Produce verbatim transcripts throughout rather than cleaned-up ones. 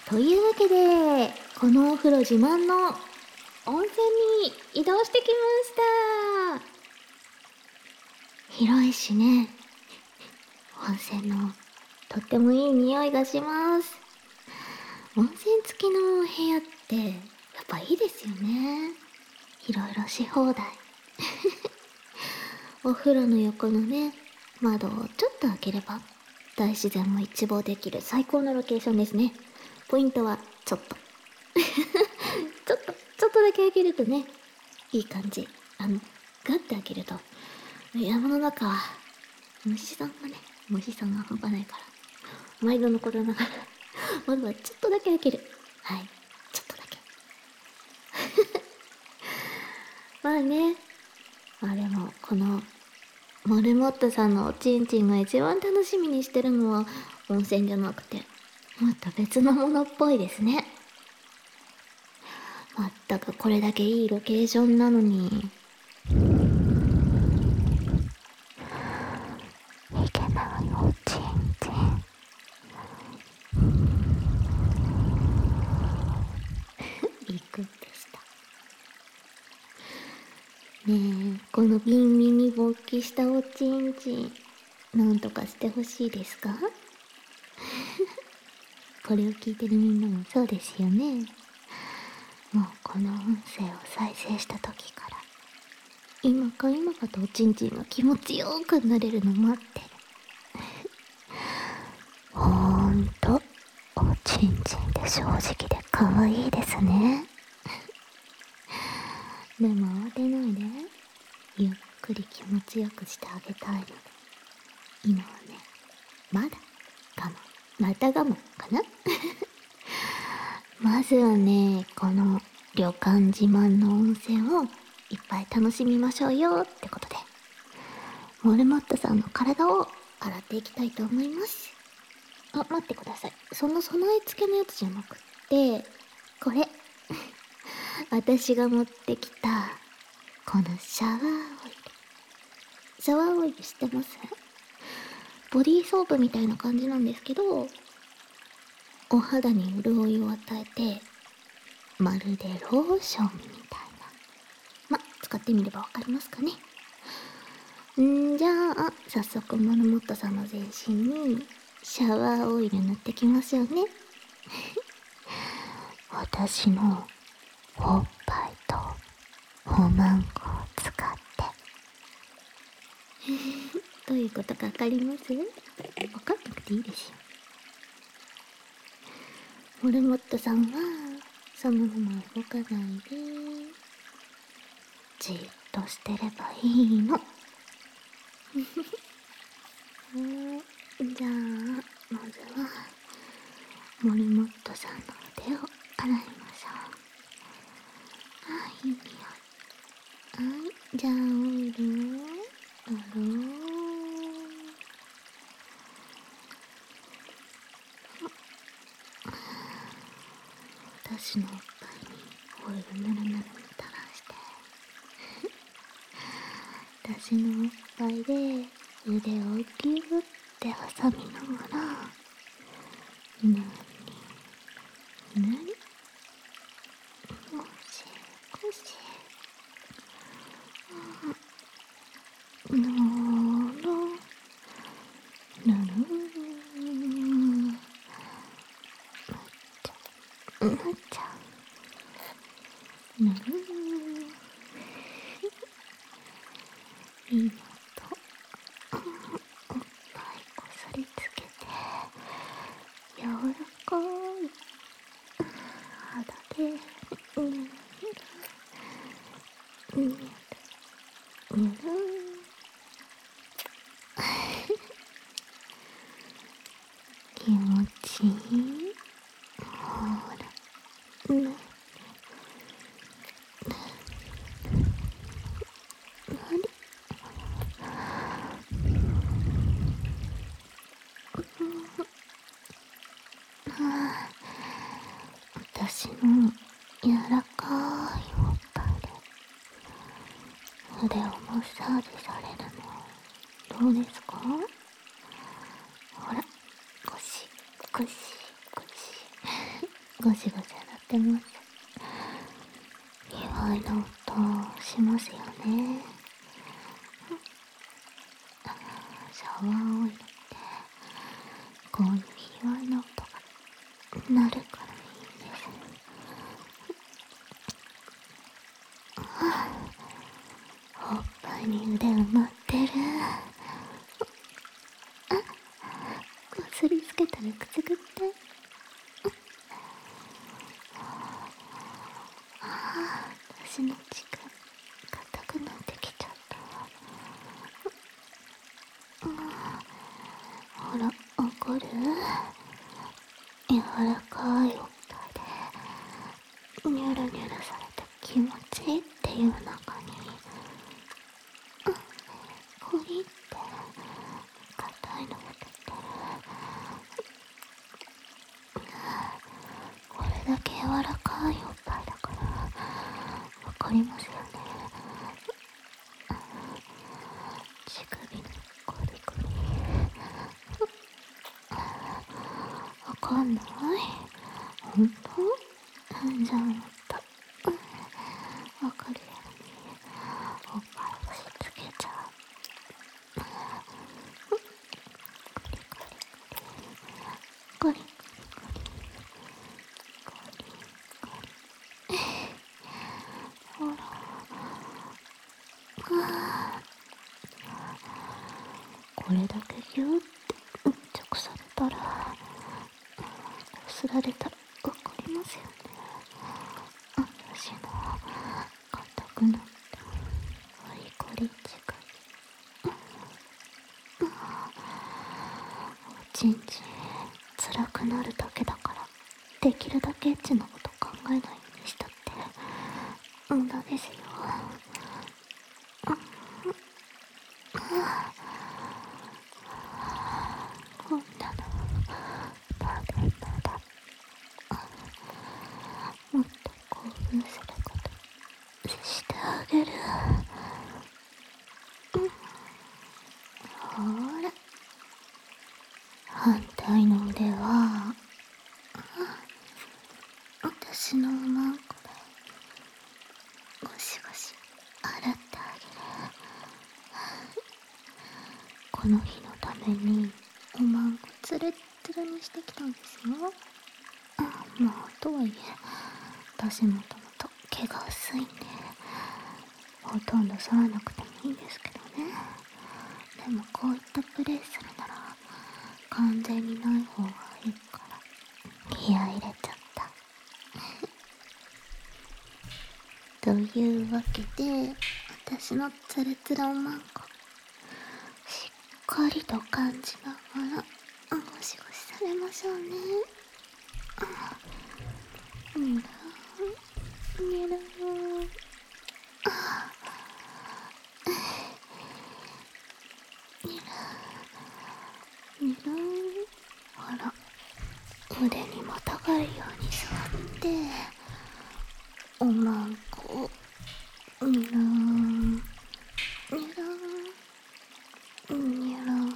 というわけで、このお風呂自慢の温泉に移動してきました。広いしね、温泉のとってもいい匂いがします。温泉付きの部屋ってやっぱいいですよね。いろいろし放題。お風呂の横のね、窓をちょっと開ければ大自然も一望できる最高のロケーションですね。ポイントはちょっとちょっとちょっとだけ開けるとね、いい感じ。あのガッて開けると山の中は虫さんがね虫さんが半端ないから、毎度のことながら窓はちょっとだけ開ける。はい、ちょっとだけまあね、あれもこのモルモットさんのおちんちんが一番楽しみにしてるのは温泉じゃなくて、もっと別のものっぽいですね。まったくこれだけいいロケーションなのにいけないおちんちんびっくりでした。ねえ、このビンビンに勃起したおちんちん、なんとかしてほしいですかこれを聞いてるみんなもそうですよね。もうこの音声を再生した時から今か今かとおちんちんが気持ちよくなれるの待ってる。ほんとおちんちんって正直で可愛いですね。でも慌てないで、ゆっくり気持ちよくしてあげたいので、今はねまだ我慢、また我慢かなまずはね、この旅館自慢の温泉をいっぱい楽しみましょうよってことで、モルモットさんの体を洗っていきたいと思います。あ、待ってください。その備え付けのやつじゃなくって、これ私が持ってきたこのシャワーオイル。シャワーオイル知ってます？ボディーソープみたいな感じなんですけど、お肌に潤いを与えて、まるでローションみたいな。ま、使ってみればわかりますかね。んじゃあ早速モルモットさんの全身にシャワーオイル塗ってきますよね私のおっぱいとおまんこを使ってどういうことかわかります？わかんなくていいですよ。モルモットさんはそのまま動かないでじっとしてればいいのじゃあまずはモルモットさんの腕を洗いましょう。あ、いい匂い。はい、じゃあオイルを洗おう。私のおっぱいにオイルぬるぬるに垂らして私のおっぱいで腕をギュッて挟みながらなになにゴシゴシなろなろなっちゃうなるいいのとおっぱいこすりつけて柔らかい肌でぬるぬるぬる気持ちいい。ほらぬる私の柔らかいおっぱいで腕をマッサージされるのどうですか？ほらゴシゴシゴシゴシゴシ洗ってます。卑猥な音しますよね。シャワーを入れてこういう卑猥な音が鳴るからいいんです。おっぱいに腕埋まってる。こすりつけたらくすぐって。私の血が硬くなってきちゃった。ほら、怒る？柔らかいおっぱいでニュルニュルされた気持ちいいっていう中に、コリって硬いのが出てる。これだけ柔らかいおっぱいだからわかりますよね。乳首のコリコリわかんない？ほんと？じゃあもっとわかるようにおっぱい押し付けちゃう。コリコリコリコリコリコリ。ほら、これだけギューって直されたら、こすられたらわかりますよね。私の硬くなったコリコリ乳首。おちんちん辛くなるだけだから、できるだけエッチなこと考えないようにしたって無駄ですよ。こんなのまだまだもっと興奮することしてあげる。ほら、反対の腕は私のおまんこでゴシゴシ洗ってあげる。この日のためにおまんこつるっつるにしてきたんですよ。まあとはいえ私もともと毛が薄いんでほとんど剃らなくてもいいんですけどね。でもこういったプレイするなら完全にない方がいいから気合い入れちゃった。というわけで私のツルツルおまんこしっかりと感じながらゴシゴシされましょうね。にらにらにら。ほら、腕にまたがるように座っておまんこにらんにらんにらんに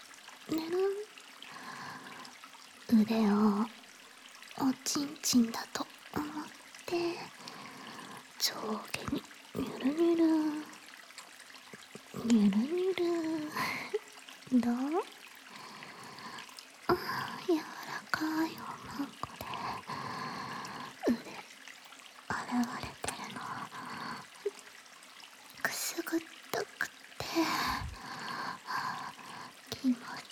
らん。腕をおちんちんだと思って上下にニュルニュルニュルニュル。どう？柔らかいおまんこで腕洗われてるのくすぐったくて気持ちいい。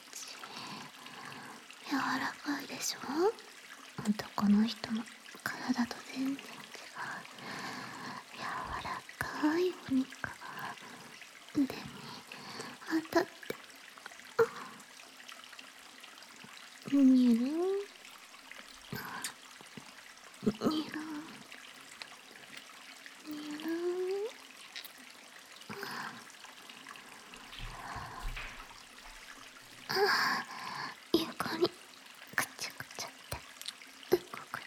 柔らかいでしょ？男の人の体と全然違う柔らかいお肉が腕に当たってにゅるにゅるにゅる。床にくちゃくちゃって動く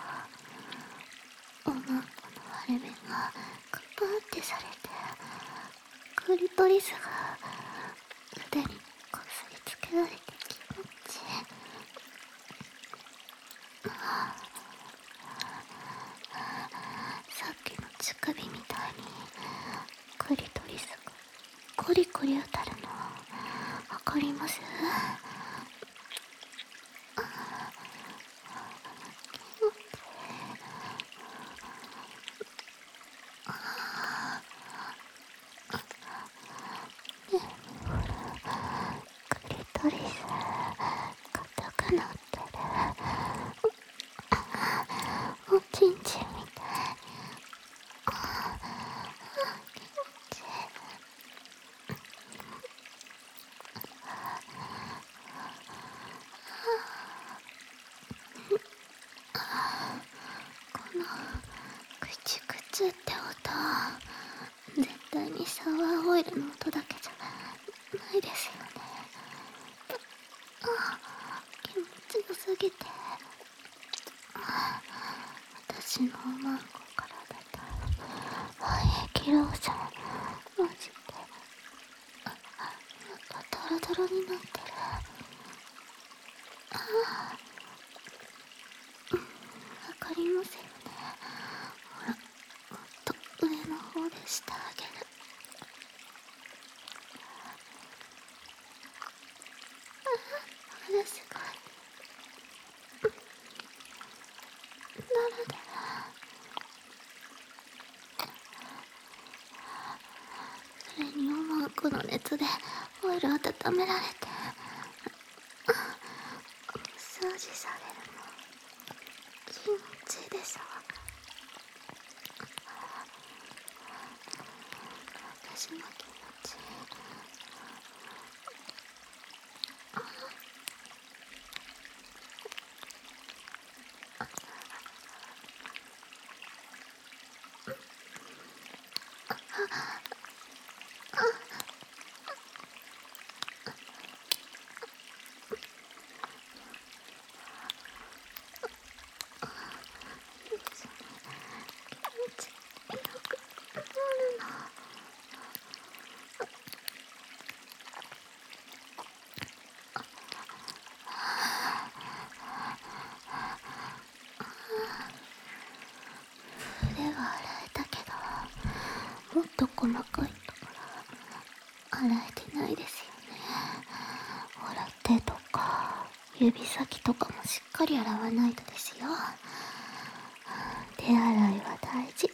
とおまんこの割れ目がクパーってされてクリトリスが腕にこすりつけられて気持ちいい。 首みたいにクリトリスがコリコリ当たるのわかります？クリトリス硬くなってる。おちんちんみたい。気持ちいい。このクチクチって音、絶対にシャワーオイルの音だけじゃないですよね。あ、気持ちよすぎて、私のマンコから出た廃液ローション、マジでやっぱドロドロになってる。ああ、わかりますよね。ほら、もっと上の方でしてあげる。あれすごい。なるで。それにおまんこの熱でオイル温められて、マッサージされるの気持ちいいでしょ。私も気持ちいい。腕は洗えたけど、もっと細かいところ洗えてないですよね。ほら、手とか指先とかもしっかり洗わないとですよ。手洗いは大事。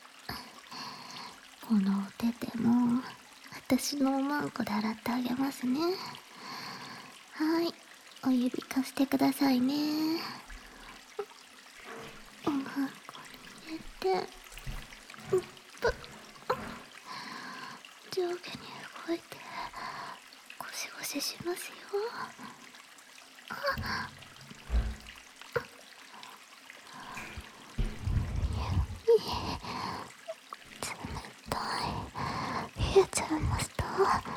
このお手手も私のおまんこで洗ってあげますね。はい、お指貸してくださいね。おまんこに入れて、うっぷ、上下に動いてゴシゴシしますよ。あ、冷たい。冷えちゃいました。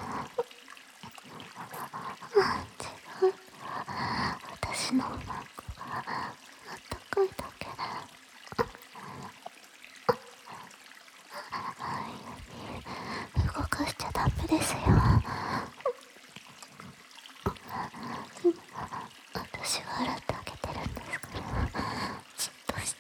あ、違う。私のおまんこがあったかいだけ。動かしちゃダメですよ。私が洗ってあげてるんですから、じっとして。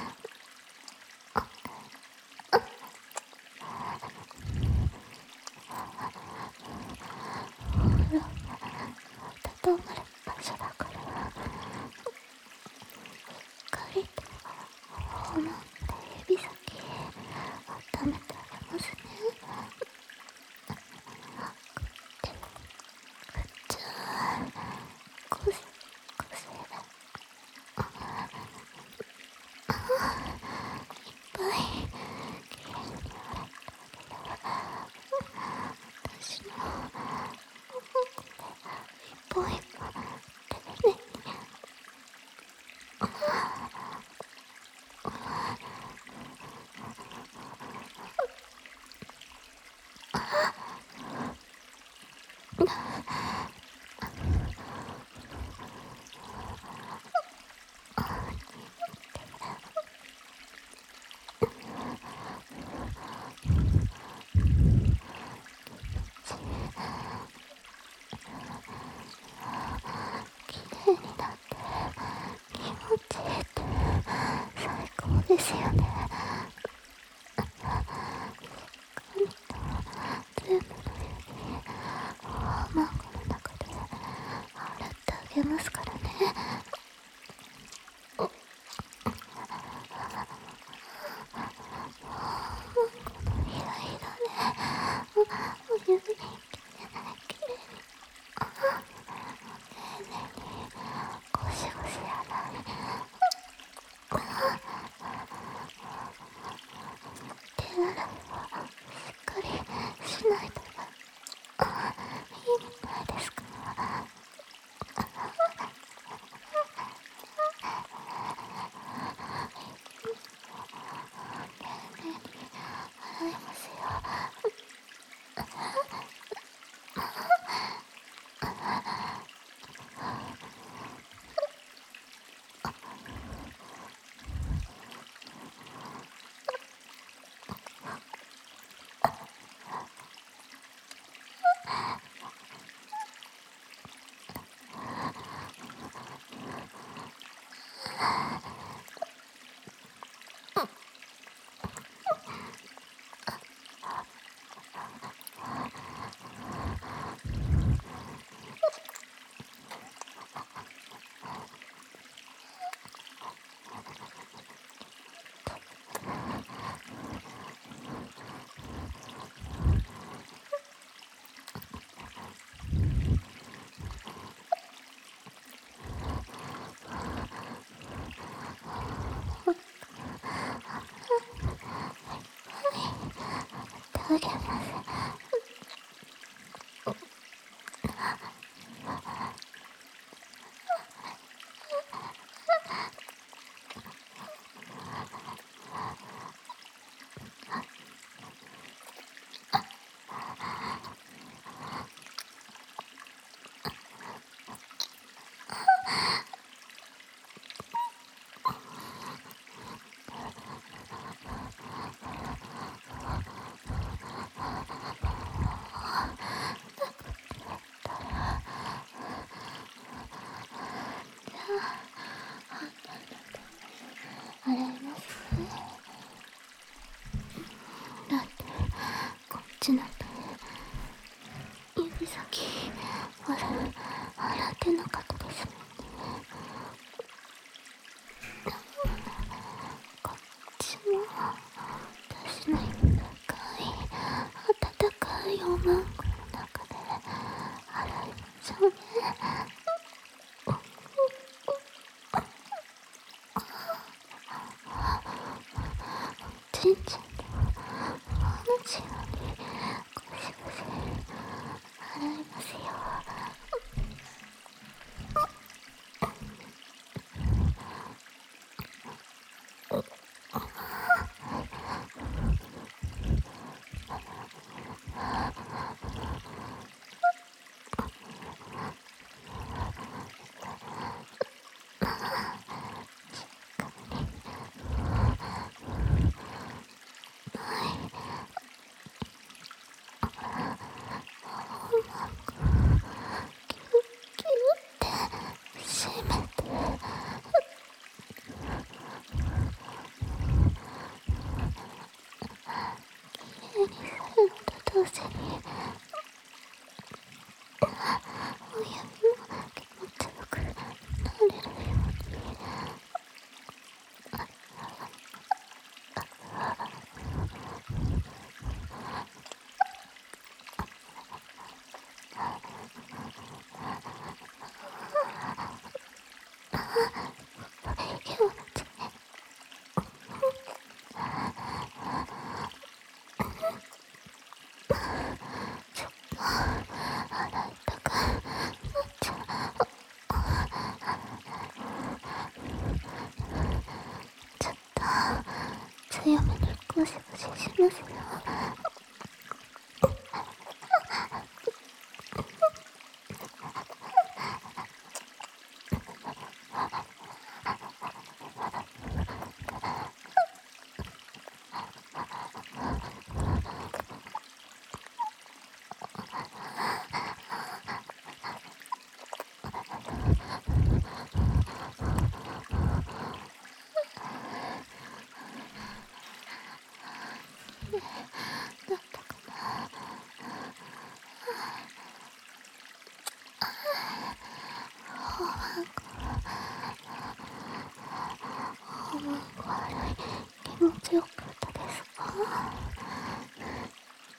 ほら、温まる場所だから、しっかりとほのって指先温めてあげますね。じゃあ、ゴシゴシ。いっぱいきれいに洗ってあげる。私のおまんこで一本一本丁寧に。きれいになって気持ちいいって最高ですよね。 ますからね。このひらひらね、お指にきれいにきれいに、丁寧にゴシゴシ洗い、手洗いはしっかりしないといいみたいですから。丁寧に洗いますよ。手を挙げます。洗いますね。だってこっちなんて指先まだ洗ってなかったですもんね。こっちも私の深い温かいおまんこの中で洗いましょうね。ちんちんと同じようにゴシゴシ洗いますよ。同時にお指も気持ちよくなれるように。気持ち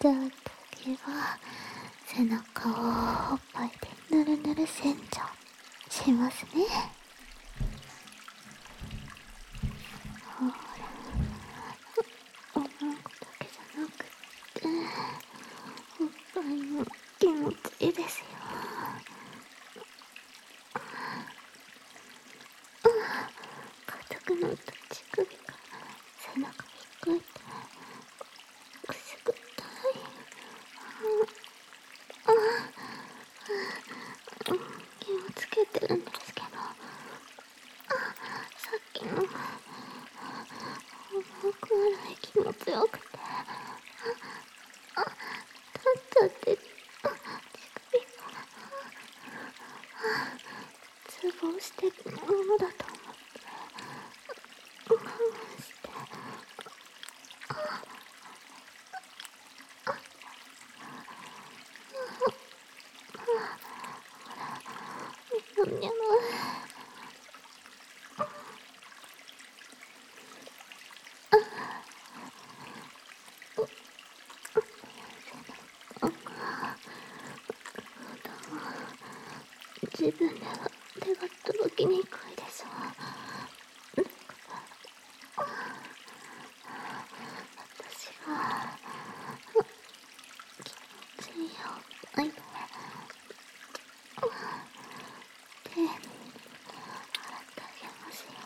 じゃあ次は背中をおっぱいでぬるぬる洗浄しますね。ほら、おまんこだけじゃなくっておっぱいも気持ちいいですよ。硬くなった乳首から背中引っかいてくすぐったい。気をつけてるんですけど、さっきのおまんこ洗い気持ちよくて、立っちゃって乳首がツボをしてるものだと思って我慢して、にゃんにゃん。自分では手が届きにくいでしょ。私が気持ちいいよおっぱいで手に洗ってあげますよ。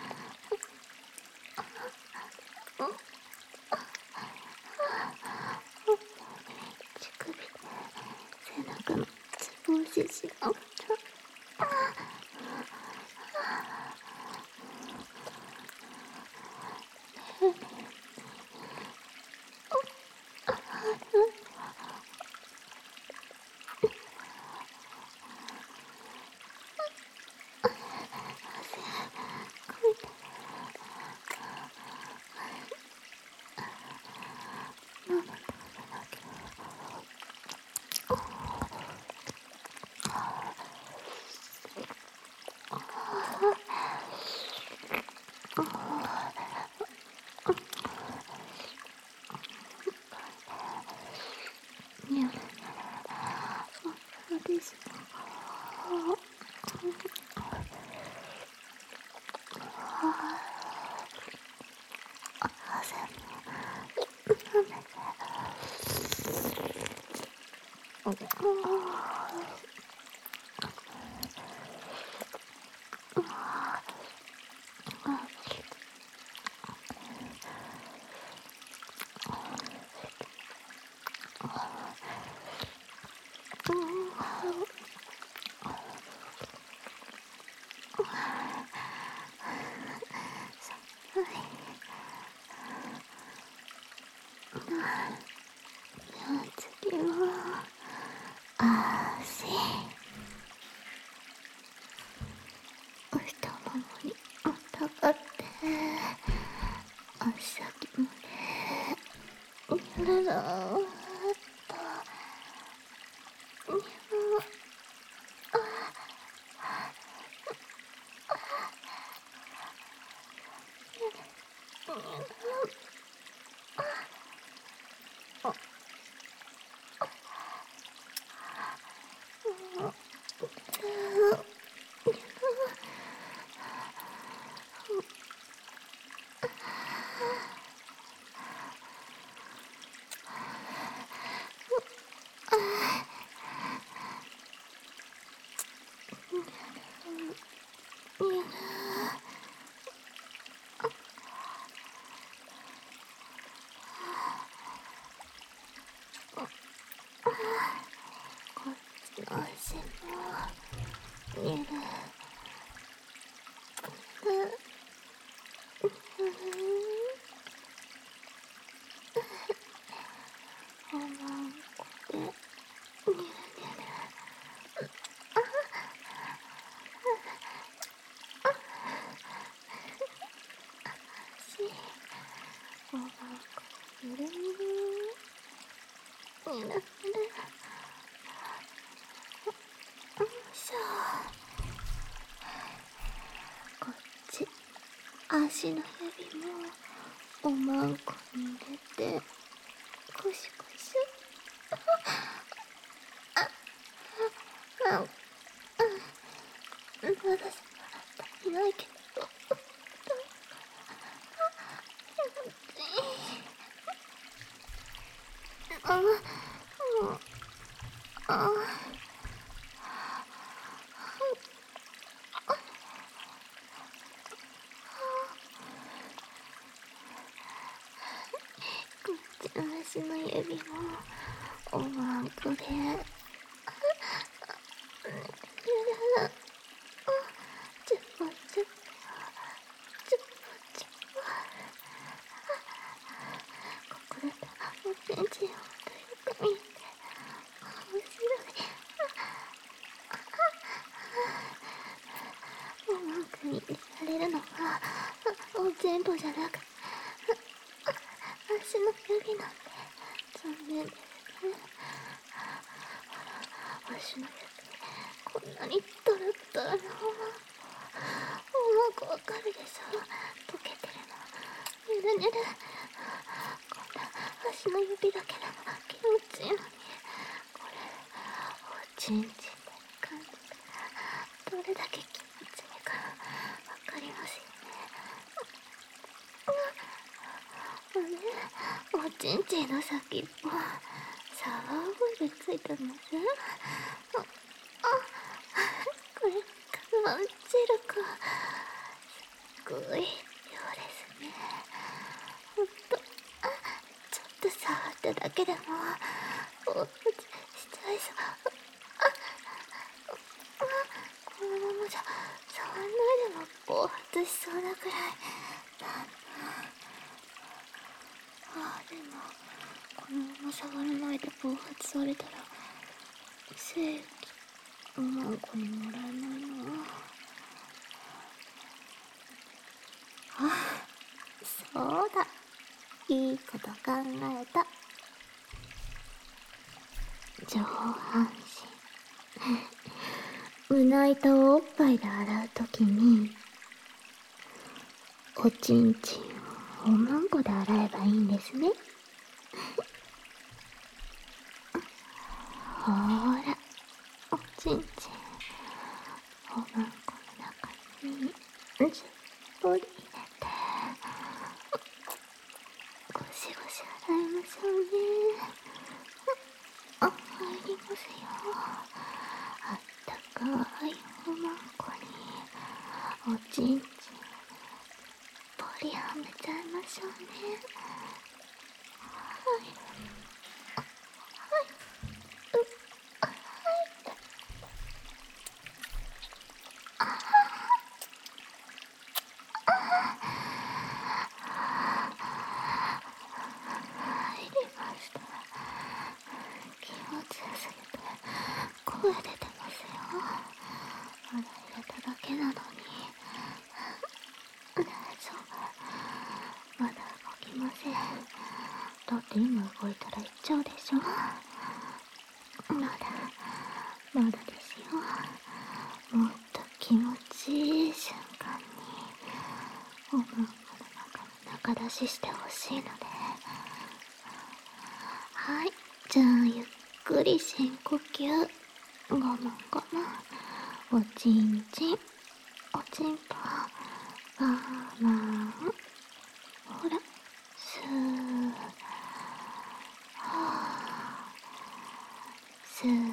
乳首で背中のつぼ押ししながらにゃらそうですか。汗も舐めて次は足、太ももにあったかって足先までゆららーっとにゃこっちの足もにゅるおまんこでにゅるにゅる足おまんこでにゅるにゅるにゅるにゅるよいしょ。こっち足の指もおまんこに入れてゴシゴシ。あ、あ、あ、まだ足りないけど、気持ちいい。あ、もう、あ、こっちの足の指もおまんこで、ちょぽちょぽ、ちょぽちょぽ。ここだとおちんちんをとよく見えて面白い。おまんこに入れられるのはおちんぽじゃなく足の指なんて残念ですね。ほら、足の指こんなにトロトロのおまんこ、おまんこわかるでしょ。溶けてるのゆるゆる。こんな足の指だけでも気持ちいいのに、これおちんちんで感じたらどれだけ気持ちいいかわかりますよね。あれ、おちんちんの先っぽサワーオイルついてます。あ、あ、これカマンチルク、すっごい量ですね。ほんと、あ、ちょっと触っただけでもお落ちしちゃいそう。あ、あ、このままじゃ触んないでも暴発しそうなくらいなんだ。ああ、でもこのまま触らないで暴発されたら正規おまんこにもらえないな。あ、そうだ、いいこと考えた。上半身胸板をおっぱいで洗うときにおちんちんをおまんこで洗えばいいんですね。ほーら、おちんちんおまんこの中にじゅっぽり入れてゴシゴシ洗いましょうね。あ、入りますよ。あったかいおまんこにおちんちんぽりはめちゃいましょうね。はい、はい、うっ、はい、入りました。気持ちよすぎて声出てますよ。まだ入れただけなのに。大丈夫、まだ動きません。だって今動いたら行っちゃうでしょ。まだまだですよ。もっと気持ちいい瞬間におまんこの中に中出ししてほしいので。はい、じゃあゆっくり深呼吸。ごもんごもん。おちんちんおちんぽ我慢。ほら、スーはースー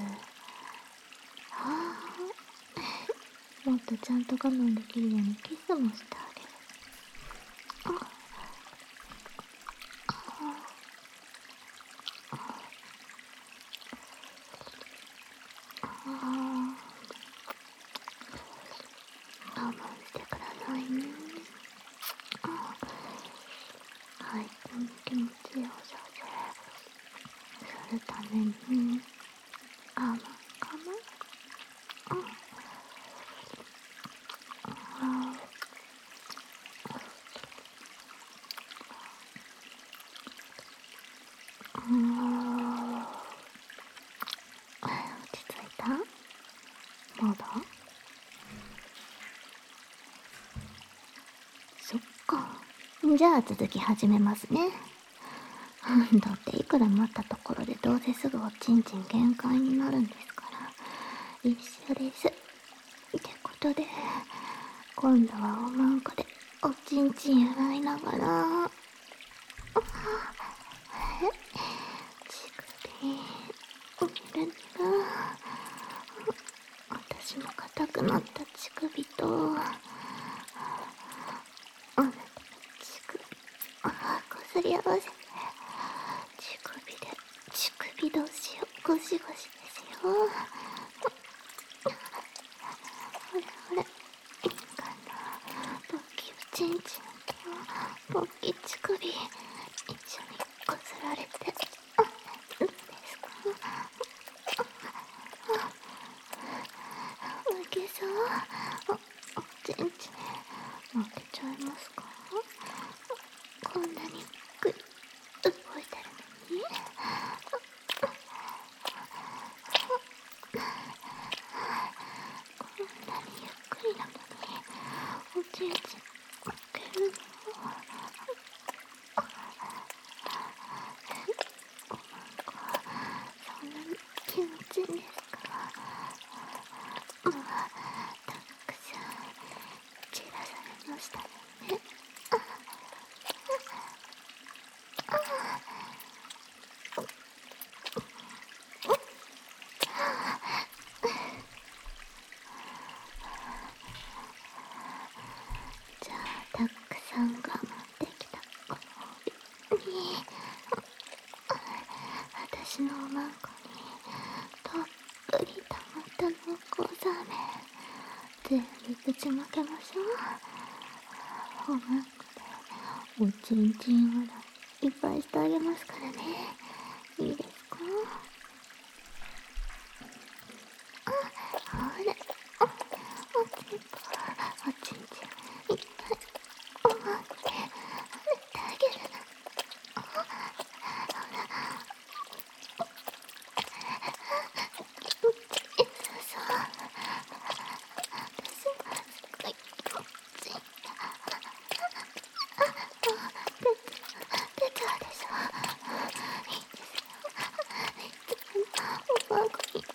はーもっとちゃんと我慢できるようにキスもしてあげる。あ、あ、我慢してくださいね。はい、この気持ちよさでするために我慢我慢。あ、あ、あ、落ち着いた？まだ？そっか。じゃあ続き始めますね。 だっていくら待ったところでどうせすぐおちんちん限界になるんですから。一緒です。ってことで、今度はおまんこでおちんちん洗いながら、乳首、ぬるぬる。私の硬くなった乳首と、あなたの乳首、あこすり合わせ、乳首で乳首同士をゴシゴシですよ。ほらほら、いいかな。ポッキーちんちんとポッキー乳首、一緒にこすられて、どうですか？負けそう。お、おちんちん負けちゃいますか？こんなにゆっくり動いてるのに。こんなにゆっくりなのにおちんちん負けるの？おまんこ、そんなに気持ちいいんですか？もうたくさん散らされましたね。じゃあたくさん我慢できたご褒美に、私のおまんこにたっぷり溜まった濃厚ザーメン全部ぶちまけましょう。おまんこでおちんちん洗いいっぱいしてあげますからね。いいですか？ほら、お、おちんぽ、おちんちんいっぱいおまんこで洗ってあげる。そうそう、私もすごい気持ちいい。出たでしょ。いいですよ。おまんこに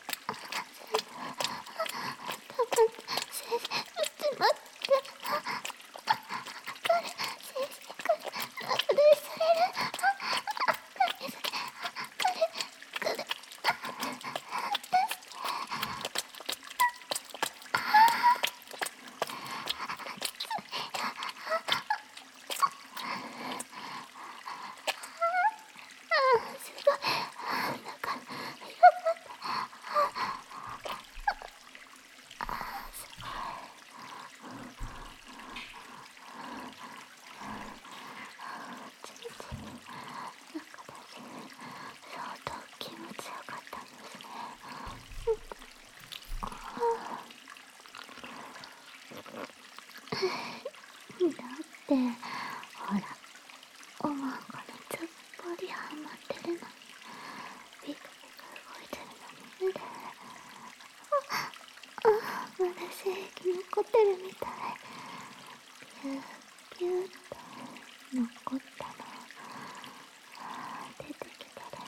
多分先生打ちまって、これ先生これあれされる。何それ、これこれすごい、なんか広がった。すごい。ちんちんの中だし、相当気持ちよかったんですね。だってほら、おまんこにずっぽりハマってるのに、ビクビク動いてるのに、あ、まだ精液残ってるみたい。ピューピューって残ったの出てきたね。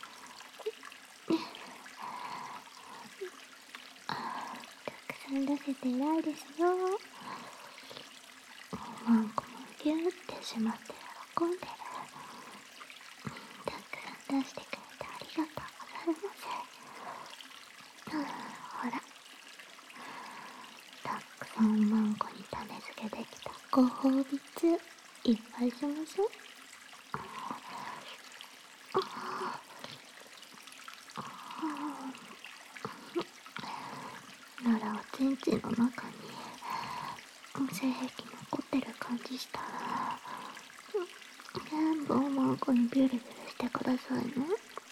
たくさん出せて偉いですよ。おまんこもギューってしまって喜んでる。たくさん出してくれてありがとうございます。ほら、たくさんおまんこに種付けできたご褒美ついっぱいしましょう。ならおちんちんの中に精液残ってる感じしたら全部おまんこにビュルビュルしてくださいね。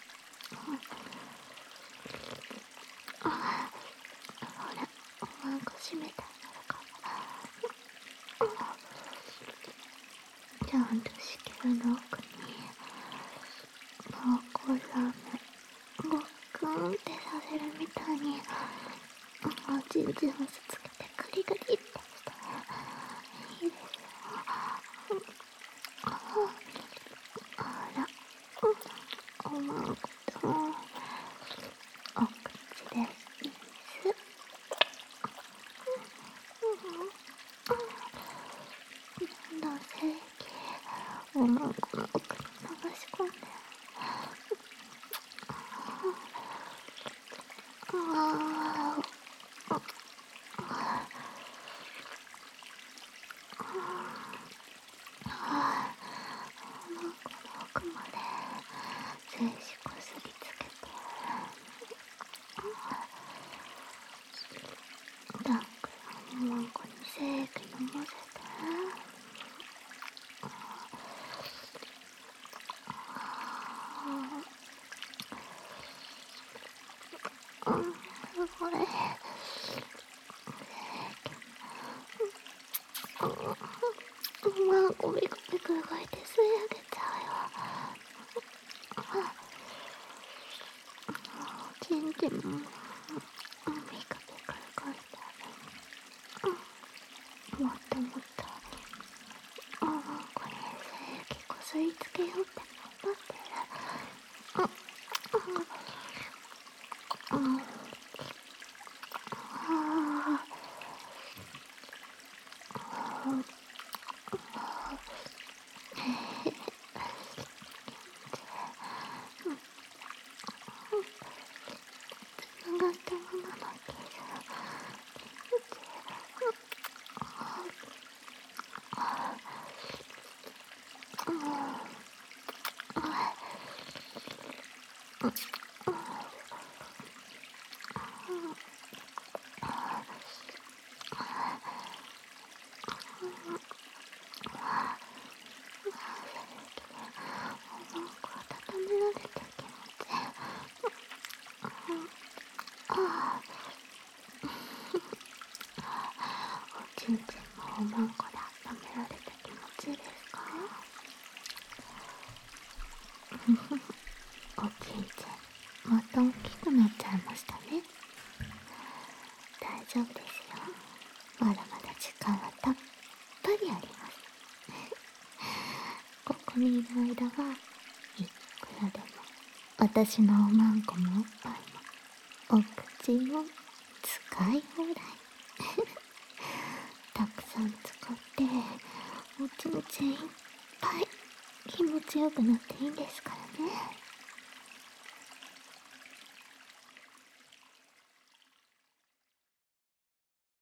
ほら、おまんこ閉めてあげるから。ちゃんと子宮の奥に濃厚ラーメンごっくんってさせるみたいにおちんちんをつつけてクリクリってしたらいいですよ。ほら、 まんことお口でいいです。なんだ正義おまんこの奥に流し込んでああおまんこの奥まで精子こすりつけてダンクおまんこに精液飲ませてうん、これおまんこビクビク動いて吸い上げちゃうよ。ちんちんもビクビク動いてもっともっとおまんこに精液こすりつけようって頑張ってる。うんうんうんあーつながったままだけどおまんこ温められてる気持ちああおちんちんもおまんこで温められて気持ちいいですか？おちんちんまた大きくなっちゃいましたね。大丈夫ですよ。まだまだ時間はたっぷりあります。ここにいる間はいくらでも私のおまんこもおっぱいもお口も使い放題たくさん使っておちんちんいっぱい気持ちよくなっていいんですからね。